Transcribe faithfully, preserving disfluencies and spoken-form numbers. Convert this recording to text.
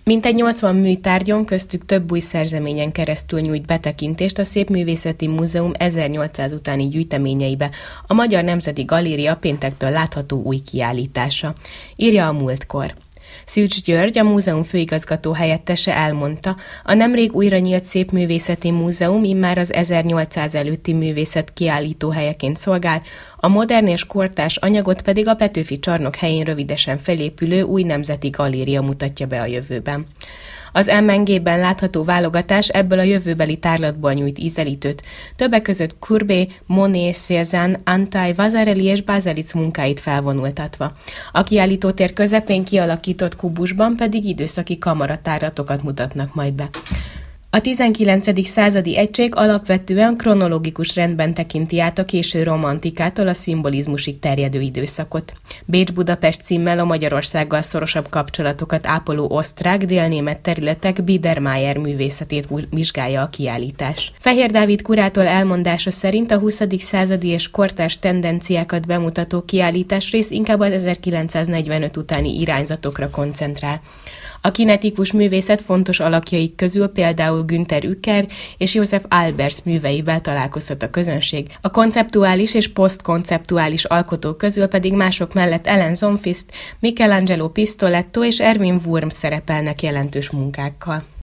Mintegy nyolcvan műtárgyon, köztük több új szerzeményen keresztül nyújt betekintést a Szépművészeti Múzeum ezernyolcszáz utáni gyűjteményeibe a Magyar Nemzeti Galéria péntektől látható új kiállítása, írja a Múltkor. Szűcs György, a múzeum főigazgató helyettese elmondta, a nemrég újra nyílt Szépművészeti Múzeum immár az ezernyolcszáz előtti művészet kiállító helyeként szolgál, a modern és kortárs anyagot pedig a Petőfi Csarnok helyén rövidesen felépülő új nemzeti galéria mutatja be a jövőben. Az em en gé-ben látható válogatás ebből a jövőbeli tárlatból nyújt ízelítőt, többek között Courbet, Monet, Cézanne, Antaille, Vasarely és Baselitz munkáit felvonultatva. A kiállítótér közepén kialakított kubusban pedig időszaki kamaratárlatokat mutatnak majd be. A tizenkilencedik századi egység alapvetően kronológikus rendben tekinti át a késő romantikától a szimbolizmusig terjedő időszakot. Bécs-Budapest címmel a Magyarországgal szorosabb kapcsolatokat ápoló osztrák-délnémet területek Biedermeier művészetét vizsgálja a kiállítás. Fehér Dávid kurátor elmondása szerint a huszadik századi és kortárs tendenciákat bemutató kiállításrész inkább az ezerkilencszáznegyvenöt utáni irányzatokra koncentrál. A kinetikus művészet fontos alakjaik közül például Günther Uecker és Josef Albers műveivel találkozhat a közönség. A konceptuális és posztkonceptuális alkotók közül pedig mások mellett Ellen Zomfist, Michelangelo Pistoletto és Erwin Wurm szerepelnek jelentős munkákkal.